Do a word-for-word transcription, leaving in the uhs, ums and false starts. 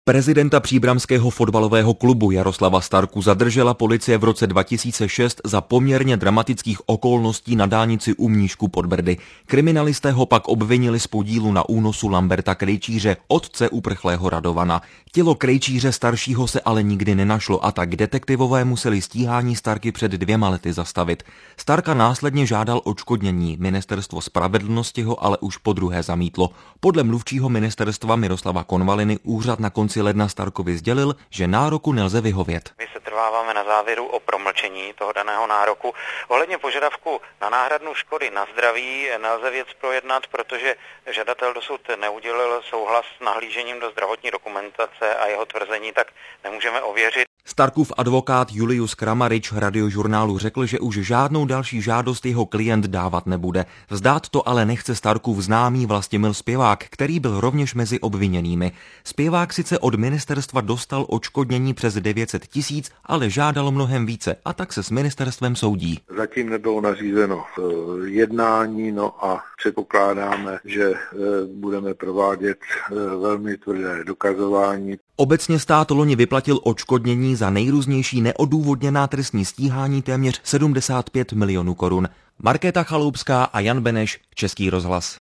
Prezidenta příbramského fotbalového klubu Jaroslava Starku zadržela policie v roce dva tisíce šest za poměrně dramatických okolností na dálnici u Mníšku pod Brdy. Kriminalisté ho pak obvinili z podílu na únosu Lamberta Krejčíře, otce uprchlého Radovana. Tělo Krejčíře staršího se ale nikdy nenašlo a tak detektivové museli stíhání Starky před dvěma lety zastavit. Starka následně žádal odškodnění, ministerstvo spravedlnosti ho ale už podruhé zamítlo. Podle mluvčího ministerstva Miroslava Konvaliny úřad na konci ledna Starkovi sdělil, že nároku nelze vyhovět. My se trváváme na závěru o promlčení toho daného nároku. Ohledně požadavku na náhradu škody na zdraví nelze věc projednat, protože žadatel dosud neudělil souhlas s nahlížením do zdravotní dokumentace a jeho tvrzení tak nemůžeme ověřit. Starkův advokát Julius Kramarič Radiožurnálu řekl, že už žádnou další žádost jeho klient dávat nebude. Vzdát to ale nechce Starkův známý Vlastimil Zpěvák, který byl rovněž mezi obviněnými. Zpěvák sice od ministerstva dostal odškodnění přes devět set tisíc, ale žádal mnohem více a tak se s ministerstvem soudí. Zatím nebylo nařízeno jednání, no a předpokládáme, že budeme provádět velmi tvrdé dokazování. Obecně stát loni vyplatil odškodnění za nejrůznější neodůvodněná trestní stíhání téměř sedmdesát pět milionů korun. Markéta Chaloupská a Jan Beneš, Český rozhlas.